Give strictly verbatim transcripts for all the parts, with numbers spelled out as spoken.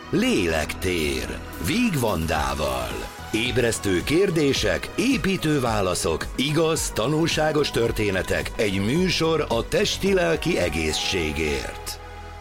Lélektér Víg Vandával. Ébresztő kérdések, építő válaszok, igaz, tanulságos történetek, egy műsor a testi-lelki egészségért.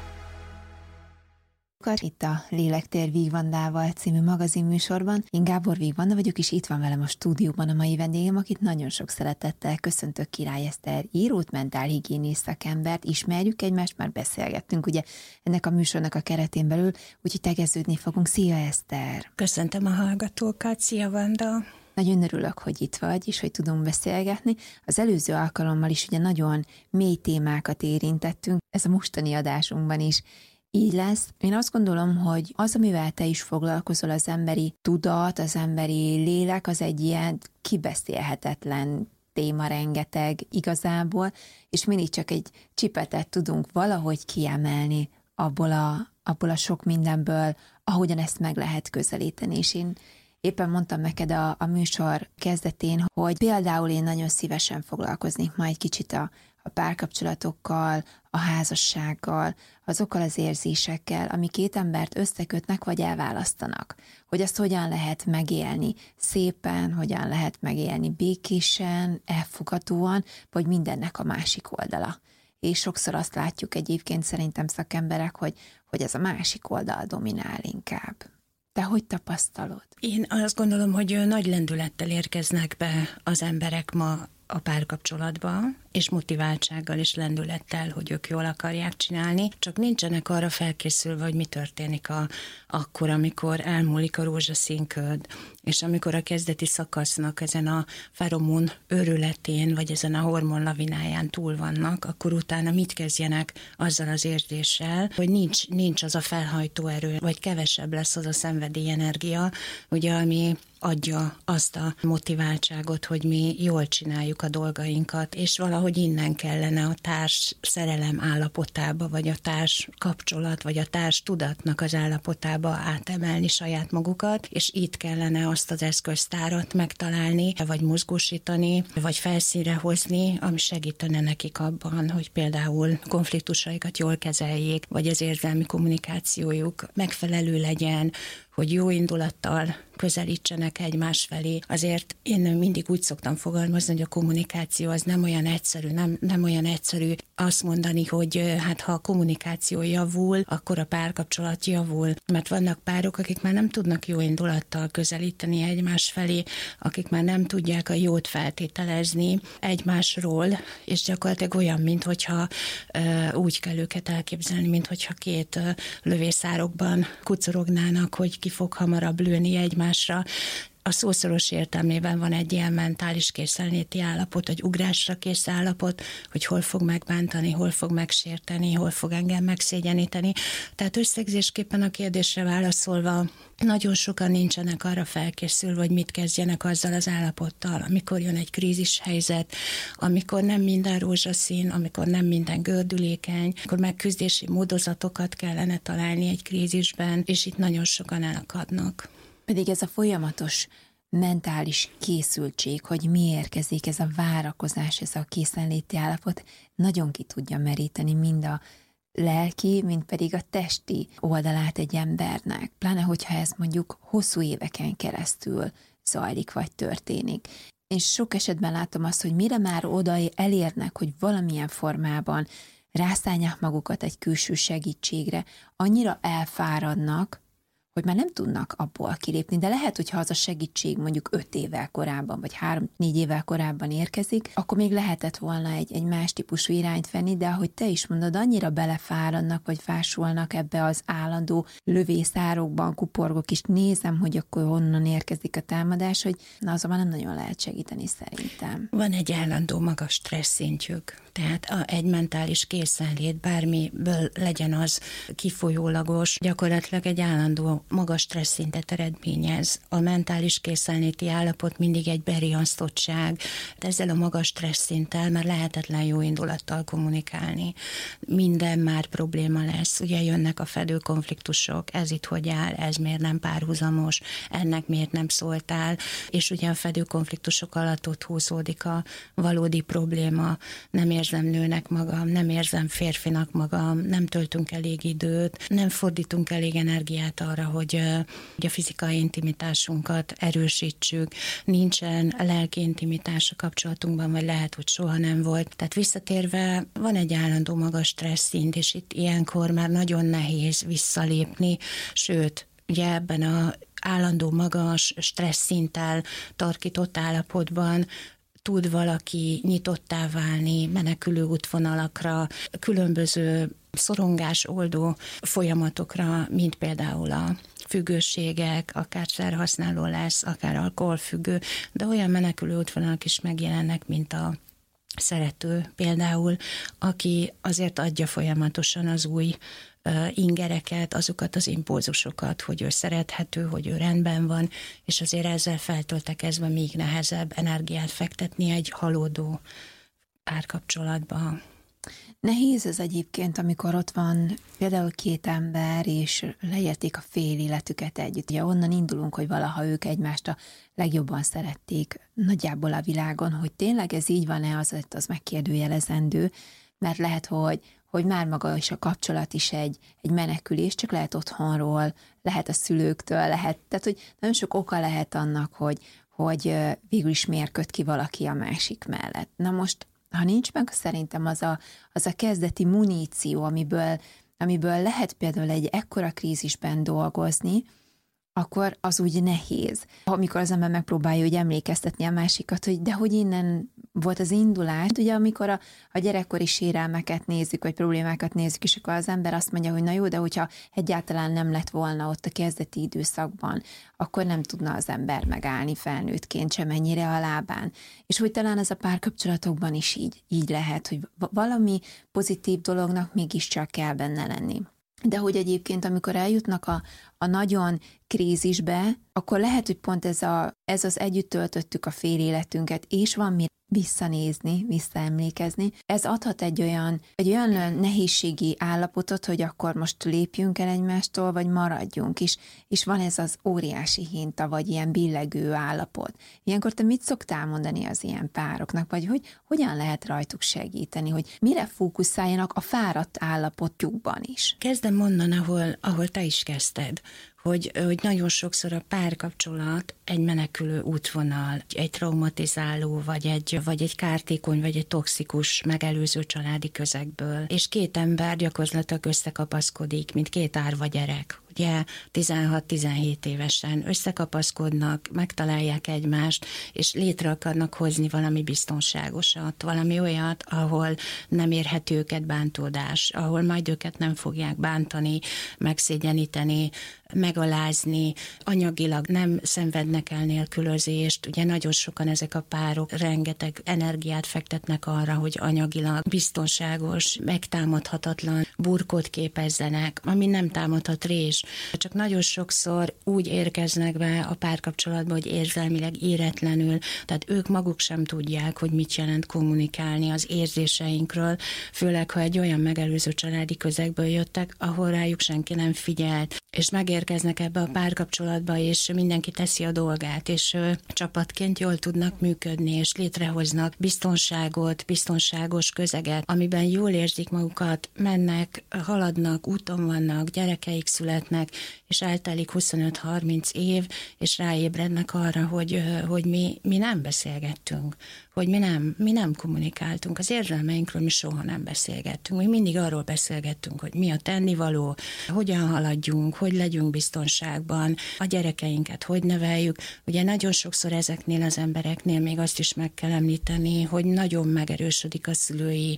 Itt a Lélektér Víg Vandával című magazinműsorban. Én Gábor Víg Vanda vagyok, és itt van velem a stúdióban a mai vendégem, akit nagyon sok szeretettel köszöntök, Király Eszter írót, mentálhigiénész szakembert. Ismerjük egymást, már beszélgettünk ugye ennek a műsornak a keretén belül, úgyhogy tegeződni fogunk. Szia, Eszter! Köszöntöm a hallgatókat, szia, Vanda! Nagyon örülök, hogy itt vagy, és hogy tudunk beszélgetni. Az előző alkalommal is ugye nagyon mély témákat érintettünk, ez a mostani adásunkban is így lesz. Én azt gondolom, hogy az, amivel te is foglalkozol, az emberi tudat, az emberi lélek, az egy ilyen kibeszélhetetlen téma rengeteg igazából, és mindig csak egy csipetet tudunk valahogy kiemelni abból a, abból a sok mindenből, ahogyan ezt meg lehet közelíteni. És én éppen mondtam neked a, a műsor kezdetén, hogy például én nagyon szívesen foglalkoznék majd kicsit a a párkapcsolatokkal, a házassággal, azokkal az érzésekkel, ami két embert összekötnek vagy elválasztanak. Hogy azt hogyan lehet megélni szépen, hogyan lehet megélni békésen, elfogadóan, vagy mindennek a másik oldala. És sokszor azt látjuk egyébként szerintem szakemberek, hogy, hogy ez a másik oldal dominál inkább. Te hogy tapasztalod? Én azt gondolom, hogy nagy lendülettel érkeznek be az emberek ma a párkapcsolatba, és motiváltsággal és lendülettel, hogy ők jól akarják csinálni, csak nincsenek arra felkészülve, hogy mi történik a, akkor, amikor elmúlik a rózsaszínköd, és amikor a kezdeti szakasznak ezen a feromon őrületén, vagy ezen a hormon lavináján túl vannak, akkor utána mit kezdjenek azzal az érzéssel, hogy nincs, nincs az a felhajtó erő, vagy kevesebb lesz az a szenvedélyenergia, ugye, ami adja azt a motiváltságot, hogy mi jól csináljuk a dolgainkat, és valahogy innen kellene a társ szerelem állapotába, vagy a társ kapcsolat, vagy a társ tudatnak az állapotába átemelni saját magukat, és itt kellene azt az eszköztárat megtalálni, vagy mozgósítani, vagy felszínre hozni, ami segítene nekik abban, hogy például konfliktusaikat jól kezeljék, vagy az érzelmi kommunikációjuk megfelelő legyen, hogy jó indulattal közelítsenek egymás felé. Azért én mindig úgy szoktam fogalmazni, hogy a kommunikáció az nem olyan egyszerű, nem, nem olyan egyszerű azt mondani, hogy hát ha a kommunikáció javul, akkor a párkapcsolat javul. Mert vannak párok, akik már nem tudnak jó indulattal közelíteni egymás felé, akik már nem tudják a jót feltételezni egymásról, és gyakorlatilag olyan, minthogyha uh, úgy kell őket elképzelni, minthogyha két uh, lövészárokban kucorognának, hogy ki fog hamarabb lőni egymásra. A szószoros értelmében van egy ilyen mentális készenléti állapot, egy ugrásra kész állapot, hogy hol fog megbántani, hol fog megsérteni, hol fog engem megszégyeníteni. Tehát összegzésképpen a kérdésre válaszolva, nagyon sokan nincsenek arra felkészülve, hogy mit kezdjenek azzal az állapottal, amikor jön egy krízis helyzet, amikor nem minden rózsaszín, amikor nem minden gördülékeny, akkor megküzdési módozatokat kellene találni egy krízisben, és itt nagyon sokan elakadnak. Pedig ez a folyamatos mentális készültség, hogy mi érkezik, ez a várakozás, ez a készenléti állapot, nagyon ki tudja meríteni mind a lelki, mind pedig a testi oldalát egy embernek. Pláne, hogyha ez mondjuk hosszú éveken keresztül zajlik vagy történik. És sok esetben látom azt, hogy mire már oda elérnek, hogy valamilyen formában rászállják magukat egy külső segítségre, annyira elfáradnak, hogy már nem tudnak abból kilépni, de lehet, hogyha az a segítség mondjuk öt évvel korábban, vagy három-négy évvel korábban érkezik, akkor még lehetett volna egy, egy más típusú irányt venni, de ahogy te is mondod, annyira belefáradnak, vagy fásulnak ebbe az állandó lövészárokban, kuporgok, és nézem, hogy akkor honnan érkezik a támadás, hogy na azonban nem nagyon lehet segíteni szerintem. Van egy állandó magas stressz szintjük, tehát a, egy mentális készenlét, bármiből legyen az kifolyólagos, gyakorlatilag egy állandó magas stressz szintet eredményez. A mentális készenléti állapot mindig egy beriasztottság. Ezzel a magas stressz szinttel már lehetetlen jó indulattal kommunikálni. Minden már probléma lesz. Ugye jönnek a fedőkonfliktusok, ez itt hogy áll, ez miért nem párhuzamos, ennek miért nem szóltál, és ugye a fedőkonfliktusok alatt ott húzódik a valódi probléma. Nem érzem nőnek magam, nem érzem férfinak magam, nem töltünk elég időt, nem fordítunk elég energiát arra, hogy, hogy a fizikai intimitásunkat erősítsük, nincsen lelki intimitás a kapcsolatunkban, vagy lehet, hogy soha nem volt. Tehát visszatérve van egy állandó magas stressz szint, és itt ilyenkor már nagyon nehéz visszalépni, sőt, ugye ebben a állandó magas stressz szinttel tarkított állapotban tud valaki nyitottá válni menekülő útvonalakra, különböző szorongásoldó folyamatokra, mint például a függőségek, akár szerhasználó lesz, akár alkoholfüggő, de olyan menekülő útvonalak is megjelennek, mint a szerető például, aki azért adja folyamatosan az új ingereket, azokat az impulzusokat, hogy ő szerethető, hogy ő rendben van, és azért ezzel feltöltekezve még nehezebb energiát fektetni egy halódó párkapcsolatba. Nehéz ez egyébként, amikor ott van például két ember, és leérték a fél életüket együtt. Ugye onnan indulunk, hogy valaha ők egymást a legjobban szerették nagyjából a világon, hogy tényleg ez így van-e, az, az megkérdőjelezendő, mert lehet, hogy hogy már maga is a kapcsolat is egy, egy menekülés, csak lehet otthonról, lehet a szülőktől, lehet, tehát hogy nagyon sok oka lehet annak, hogy, hogy végül is miért köt ki valaki a másik mellett. Na most, ha nincs meg szerintem az a, az a kezdeti muníció, amiből, amiből lehet például egy ekkora krízisben dolgozni, akkor az úgy nehéz. Amikor az ember megpróbálja hogy emlékeztetni a másikat, hogy de hogy innen volt az indulás, ugye amikor a, a gyerekkori sérelmeket nézzük, vagy problémákat nézzük, és akkor az ember azt mondja, hogy na jó, de hogyha egyáltalán nem lett volna ott a kezdeti időszakban, akkor nem tudna az ember megállni felnőttként sem ennyire a lábán. És hogy talán ez a párkapcsolatokban is így, így lehet, hogy valami pozitív dolognak mégiscsak kell benne lenni. De hogy egyébként, amikor eljutnak a, a nagyon krízisbe, akkor lehet, hogy pont ez, a, ez az együtt töltöttük a fél életünket, és van mire visszanézni, visszaemlékezni. Ez adhat egy olyan, egy olyan nehézségi állapotot, hogy akkor most lépjünk el egymástól, vagy maradjunk is, és van ez az óriási hinta, vagy ilyen billegő állapot. Ilyenkor te mit szoktál mondani az ilyen pároknak, vagy hogy hogyan lehet rajtuk segíteni, hogy mire fókuszáljanak a fáradt állapotjukban is? Kezdem onnan, ahol, ahol te is kezdted. Hogy, hogy nagyon sokszor a párkapcsolat egy menekülő útvonal, egy traumatizáló, vagy egy, vagy egy kártékony, vagy egy toxikus megelőző családi közegből. És két ember gyakorlatilag összekapaszkodik, mint két árva gyerek. Ugye tizenhat-tizenhét évesen összekapaszkodnak, megtalálják egymást, és létre akarnak hozni valami biztonságosat, valami olyat, ahol nem érhet őket bántódás, ahol majd őket nem fogják bántani, megszégyeníteni, megalázni, anyagilag nem szenvednek el nélkülözést. Ugye nagyon sokan ezek a párok rengeteg energiát fektetnek arra, hogy anyagilag biztonságos, megtámadhatatlan burkot képezzenek, ami nem támadhat rés. Csak nagyon sokszor úgy érkeznek be a párkapcsolatba, hogy érzelmileg éretlenül, tehát ők maguk sem tudják, hogy mit jelent kommunikálni az érzéseinkről, főleg, ha egy olyan megelőző családi közegből jöttek, ahol rájuk senki nem figyelt, és megérkeznek ebbe a párkapcsolatba, és mindenki teszi a dolgát, és csapatként jól tudnak működni, és létrehoznak biztonságot, biztonságos közeget, amiben jól érzik magukat, mennek, haladnak, úton vannak, gyerekeik születnek, és eltelik huszonöt-harminc év, és ráébrednek arra, hogy, hogy mi, mi nem beszélgettünk, hogy mi nem, mi nem kommunikáltunk. Az érzelmeinkről mi soha nem beszélgettünk. Mi mindig arról beszélgettünk, hogy mi a tennivaló, hogyan haladjunk, hogy legyünk biztonságban, a gyerekeinket hogy neveljük. Ugye nagyon sokszor ezeknél az embereknél még azt is meg kell említeni, hogy nagyon megerősödik a szülői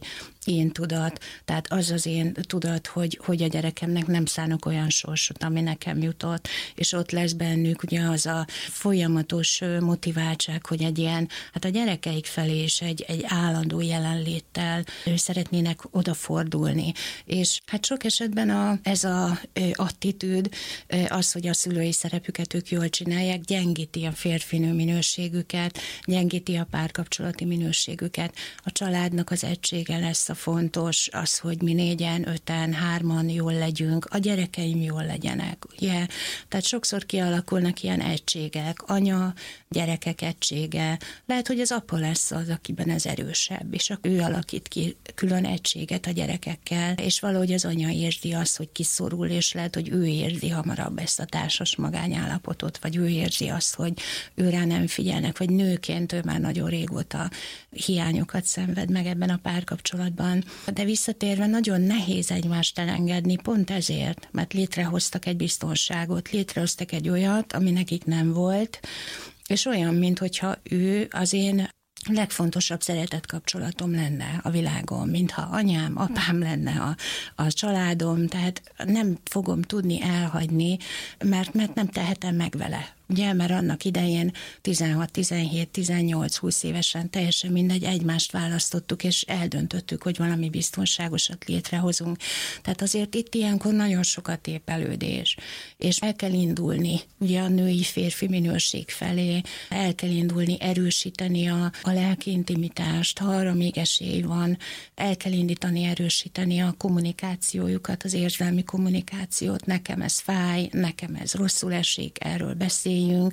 én tudat, tehát az az én tudat, hogy, hogy a gyerekemnek nem szánok olyan sorsot, ami nekem jutott, és ott lesz bennük ugye az a folyamatos motiváltság, hogy egy ilyen, hát a gyerekeik felé is egy, egy állandó jelenléttel szeretnének odafordulni. És hát sok esetben a, ez a attitűd, az, hogy a szülői szerepüket ők jól csinálják, gyengíti a férfinő minőségüket, gyengíti a párkapcsolati minőségüket. A családnak az egysége lesz a fontos, az, hogy mi négyen, öten, hárman jól legyünk, a gyerekeim jól legyenek, ugye? Tehát sokszor kialakulnak ilyen egységek, anya, gyerekek egysége. Lehet, hogy az apa lesz az, akiben ez erősebb, és ő alakít ki külön egységet a gyerekekkel, és valahogy az anya érzi azt, hogy kiszorul, és lehet, hogy ő érzi hamarabb ezt a társas magányállapotot, vagy ő érzi azt, hogy őrá nem figyelnek, vagy nőként ő már nagyon régóta hiányokat szenved meg ebben a párkapcsolatban. De visszatérve nagyon nehéz egymást elengedni, pont ezért, mert létrehoztak egy biztonságot, létrehoztak egy olyat, ami nekik nem volt, és olyan, minthogyha ő az én legfontosabb szeretett kapcsolatom lenne a világon, mintha anyám, apám lenne a, a családom, tehát nem fogom tudni elhagyni, mert, mert nem tehetem meg vele. Ugye, mert annak idején tizenhat, tizenhét, tizennyolc, húsz évesen teljesen mindegy, egymást választottuk, és eldöntöttük, hogy valami biztonságosat létrehozunk. Tehát azért itt ilyenkor nagyon sokat tépelődés, és el kell indulni ugye a női-férfi minőség felé, el kell indulni, erősíteni a, a lelki intimitást, ha arra még esély van, el kell indítani, erősíteni a kommunikációjukat, az érzelmi kommunikációt, nekem ez fáj, nekem ez rosszul esik, erről beszél.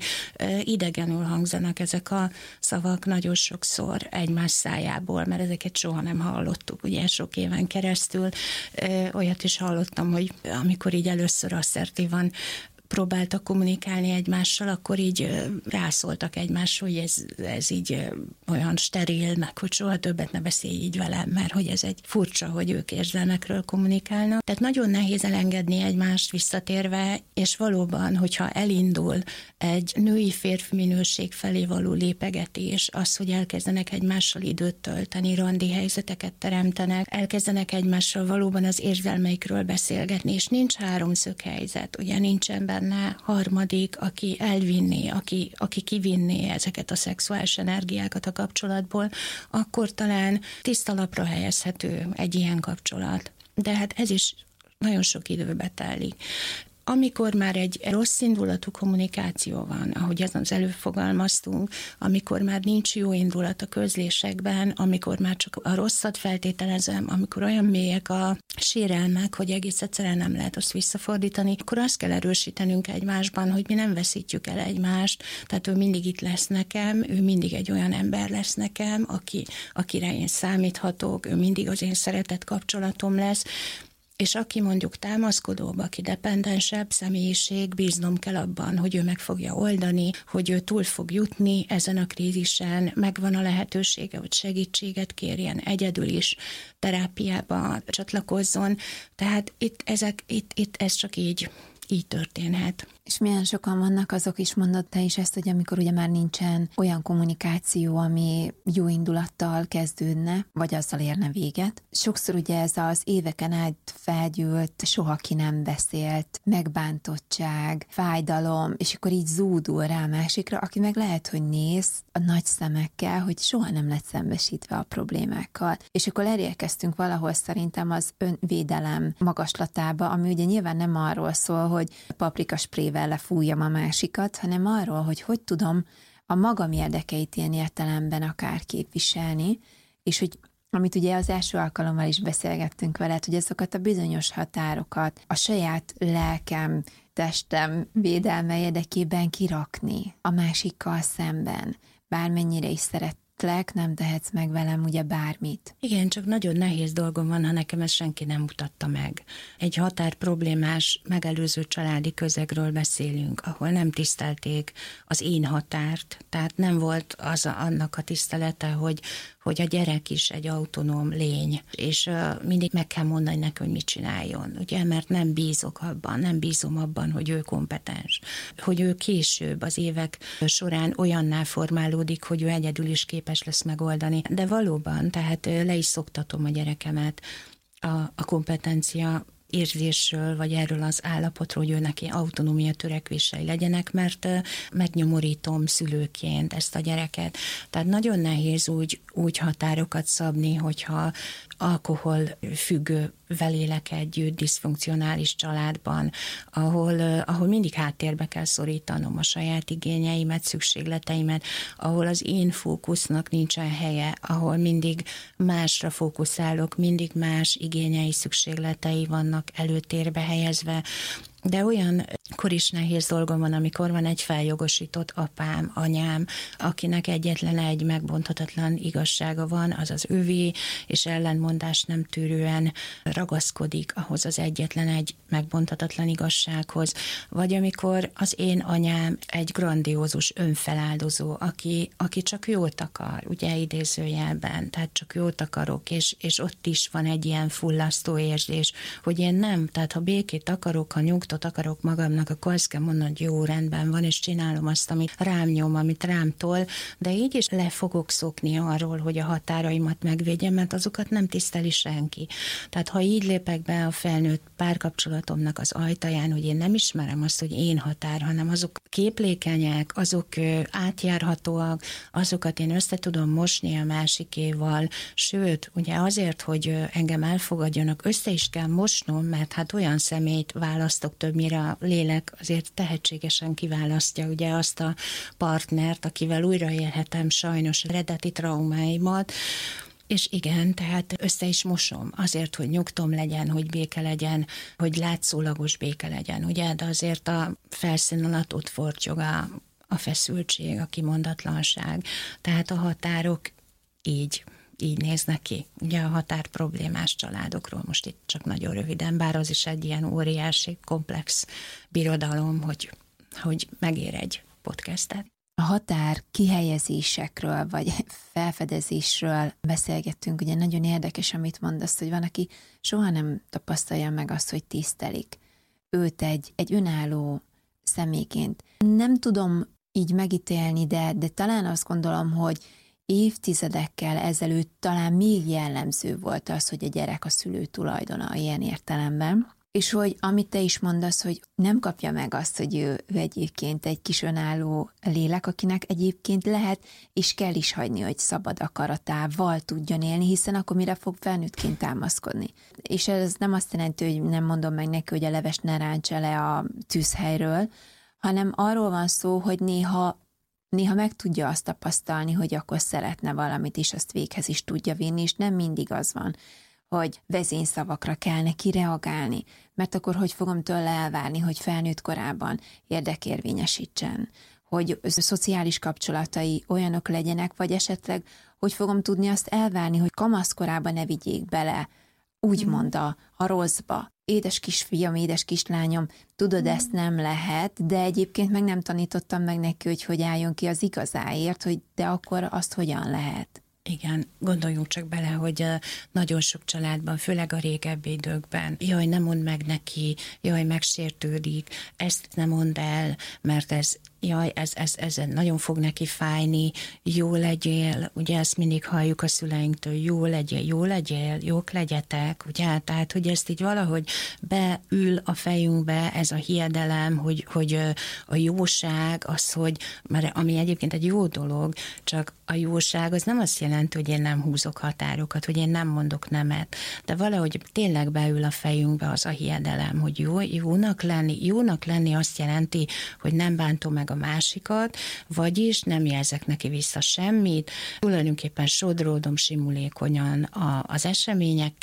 Idegenül hangzanak ezek a szavak nagyon sokszor egymás szájából, mert ezeket soha nem hallottuk, ugye sok éven keresztül. Olyat is hallottam, hogy amikor így először asszertívan próbáltak kommunikálni egymással, akkor így rászóltak egymásra, hogy ez, ez így olyan steril, meg hogy soha többet ne beszélj így velem, mert hogy ez egy furcsa, hogy ők érzelmekről kommunikálnak. Tehát nagyon nehéz elengedni egymást visszatérve, és valóban, hogyha elindul egy női-férfi minőség felé való lépegetés, az, hogy elkezdenek egymással időt tölteni, randi helyzeteket teremtenek, elkezdenek egymással valóban az érzelmeikről beszélgetni, és nincs háromszög helyzet, ugye nincsen benne harmadik, aki elvinné, aki, aki kivinné ezeket a szexuális energiákat a kapcsolatból, akkor talán tiszta lapra helyezhető egy ilyen kapcsolat. De hát ez is nagyon sok időbe telik. Amikor már egy rossz indulatú kommunikáció van, ahogy az előbb fogalmaztunk, amikor már nincs jó indulat a közlésekben, amikor már csak a rosszat feltételezem, amikor olyan mélyek a sérelmek, hogy egész egyszerűen nem lehet azt visszafordítani, akkor azt kell erősítenünk egymásban, hogy mi nem veszítjük el egymást, tehát ő mindig itt lesz nekem, ő mindig egy olyan ember lesz nekem, aki, akire én számíthatok, ő mindig az én szeretett kapcsolatom lesz. És aki mondjuk támaszkodóbb, aki dependensebb személyiség, bíznom kell abban, hogy ő meg fogja oldani, hogy ő túl fog jutni ezen a krízisen, megvan a lehetősége, hogy segítséget kérjen, egyedül is terápiába csatlakozzon. Tehát itt, ezek, itt, itt ez csak így, így történhet. És milyen sokan vannak, azok is mondod te is ezt, hogy amikor ugye már nincsen olyan kommunikáció, ami jó indulattal kezdődne, vagy azzal érne véget. Sokszor ugye ez az éveken át felgyűlt, soha ki nem beszélt, megbántottság, fájdalom, és akkor így zúdul rá másikra, aki meg lehet, hogy néz a nagy szemekkel, hogy soha nem lett szembesítve a problémákkal. És akkor elérkeztünk valahol szerintem az önvédelem magaslatába, ami ugye nyilván nem arról szól, hogy paprikaspré lefújjam a másikat, hanem arról, hogy hogy tudom a magam érdekeit ilyen értelemben akár képviselni, és hogy amit ugye az első alkalommal is beszélgettünk veled, hogy azokat a bizonyos határokat a saját lelkem, testem védelme érdekében kirakni a másikkal szemben, bármennyire is szeret nem tehetsz meg velem ugye bármit. Igen, csak nagyon nehéz dolgom van, ha nekem ezt senki nem mutatta meg. Egy határ problémás, megelőző családi közegről beszélünk, ahol nem tisztelték az én határt, tehát nem volt az a, annak a tisztelete, hogy, hogy a gyerek is egy autonóm lény, és mindig meg kell mondani neki, hogy mit csináljon, ugye, mert nem bízok abban, nem bízom abban, hogy ő kompetens, hogy ő később az évek során olyanná formálódik, hogy ő egyedül is képes lesz megoldani. De valóban, tehát le is szoktatom a gyerekemet a, a kompetencia érzésről, vagy erről az állapotról, hogy ő neki autonómia törekvései legyenek, mert megnyomorítom szülőként ezt a gyereket. Tehát nagyon nehéz úgy, úgy határokat szabni, hogyha alkohol függővel élek együtt, diszfunkcionális családban, ahol, ahol mindig háttérbe kell szorítanom a saját igényeimet, szükségleteimet, ahol az én fókusznak nincsen helye, ahol mindig másra fókuszálok, mindig más igényei, szükségletei vannak előtérbe helyezve, de olyankor is nehéz dolgom van, amikor van egy feljogosított apám, anyám, akinek egyetlen egy megbonthatatlan igazsága van, az az övé, és ellentmondás nem tűrően ragaszkodik ahhoz az egyetlen egy megbonthatatlan igazsághoz. Vagy amikor az én anyám egy grandiózus önfeláldozó, aki, aki csak jót akar, ugye idézőjelben, tehát csak jót akarok, és, és ott is van egy ilyen fullasztó érzés, hogy én nem, tehát ha békét akarok, ha nyugtot akarok magamnak, akkor azt kell mondani, hogy jó, rendben van, és csinálom azt, amit rám nyom, amit rám tol, de így is le fogok szokni arról, hogy a határaimat megvédjem, mert azokat nem tiszteli senki. Tehát ha így lépek be a felnőtt párkapcsolatomnak az ajtaján, hogy én nem ismerem azt, hogy én határ, hanem azok képlékenyek, azok átjárhatóak, azokat én össze tudom mosni a másikéval, sőt, ugye azért, hogy engem elfogadjanak, össze is kell mosnom, mert hát olyan személyt választok, többnyire a lélek azért tehetségesen kiválasztja ugye azt a partnert, akivel újraélhetem sajnos eredeti traumáimat, és igen, tehát össze is mosom azért, hogy nyugtom legyen, hogy béke legyen, hogy látszólagos béke legyen, ugye, de azért a felszín alatt ott fortyog a, a feszültség, a kimondatlanság, tehát a határok így így néznek ki. Ugye a határ problémás családokról most itt csak nagyon röviden, bár az is egy ilyen óriási, komplex birodalom, hogy, hogy megér egy podcastet. A határ kihelyezésekről, vagy felfedezésről beszélgettünk, ugye nagyon érdekes, amit mondasz, hogy van, aki soha nem tapasztalja meg azt, hogy tisztelik őt egy, egy önálló személyként. Nem tudom így megítélni, de, de talán azt gondolom, hogy évtizedekkel ezelőtt talán még jellemző volt az, hogy a gyerek a szülő tulajdona ilyen értelemben, és hogy amit te is mondasz, hogy nem kapja meg azt, hogy ő, ő egyébként egy kis önálló lélek, akinek egyébként lehet és kell is hagyni, hogy szabad akaratával tudjon élni, hiszen akkor mire fog felnőttként támaszkodni. És ez nem azt jelenti, hogy nem mondom meg neki, hogy a levest ne rántsa le a tűzhelyről, hanem arról van szó, hogy néha Néha meg tudja azt tapasztalni, hogy akkor szeretne valamit, és azt véghez is tudja vinni, és nem mindig az van, hogy vezényszavakra kell neki reagálni, mert akkor hogy fogom tőle elvárni, hogy felnőtt korában érdekérvényesítsen, hogy szociális kapcsolatai olyanok legyenek, vagy esetleg hogy fogom tudni azt elvárni, hogy kamaszkorában ne vigyék bele, úgymond a, a rosszba. Édes kisfiam, édes kislányom, tudod, ezt nem lehet, de egyébként meg nem tanítottam meg neki, hogy hogy álljon ki az igazáért, hogy de akkor azt hogyan lehet. Igen, gondoljunk csak bele, hogy nagyon sok családban, főleg a régebbi időkben, jaj, nem mondd meg neki, jaj, megsértődik, ezt nem mondd el, mert ez jaj, ez, ez, ez nagyon fog neki fájni, jó legyél, ugye ezt mindig halljuk a szüleinktől, jó legyél, jó legyél, jók legyetek, ugye, tehát, hogy ezt így valahogy beül a fejünkbe ez a hiedelem, hogy, hogy a jóság az, hogy, mert ami egyébként egy jó dolog, csak a jóság az nem azt jelenti, hogy én nem húzok határokat, hogy én nem mondok nemet, de valahogy tényleg beül a fejünkbe az a hiedelem, hogy jó, jónak lenni, jónak lenni azt jelenti, hogy nem bántom meg a másikat, vagyis nem jelzek neki vissza semmit, tulajdonképpen sodródom simulékonyan a, az eseményekkel,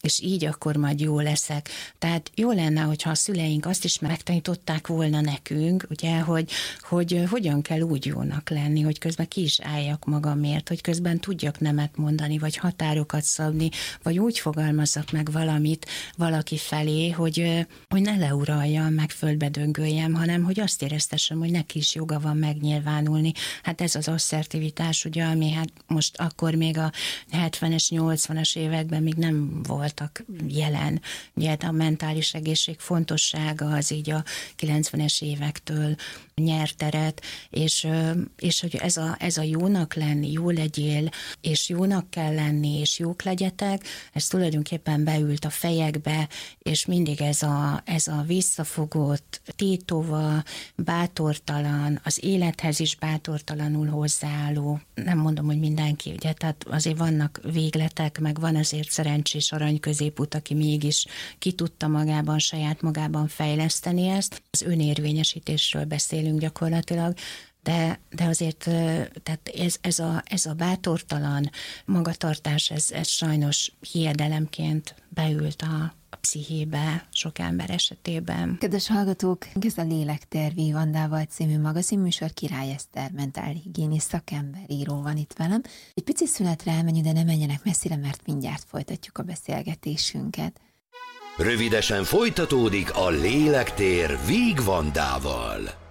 és így akkor majd jó leszek. Tehát jó lenne, hogyha a szüleink azt is megtanították volna nekünk, ugye, hogy, hogy hogyan kell úgy jónak lenni, hogy közben ki is álljak magamért, hogy közben tudjak nemet mondani, vagy határokat szabni, vagy úgy fogalmazzak meg valamit valaki felé, hogy, hogy ne leuraljam, meg földbe döngöljem, hanem hogy azt éreztessem, hogy neki is joga van megnyilvánulni. Hát ez az asszertivitás, ugye, ami hát most akkor még a hetvenes, nyolcvanas években még nem voltak jelen. Ugye a mentális egészség fontossága az így a kilencvenes évektől nyert teret, és, és hogy ez a, ez a jónak lenni, jó legyél, és jónak kell lenni, és jók legyetek, ez tulajdonképpen beült a fejekbe, és mindig ez a, ez a visszafogott, tétova, bátortalan, az élethez is bátortalanul hozzáálló, nem mondom, hogy mindenki, ugye, tehát azért vannak végletek, meg van azért szerencsés arany középút, aki mégis ki tudta magában, saját magában fejleszteni ezt. Az önérvényesítésről beszélünk gyakorlatilag, de, de azért tehát ez, ez, a, ez a bátortalan magatartás, ez, ez sajnos hiedelemként beült a, a pszichébe sok ember esetében. Kedves hallgatók, ez a Lélektér Vigvandával című magazinműsor, Király Eszter mentálhigiénész szakember, író van itt velem. Egy pici szünetre elmenjünk, de ne menjenek messzire, mert mindjárt folytatjuk a beszélgetésünket. Rövidesen folytatódik a Lélektér Vigvandával.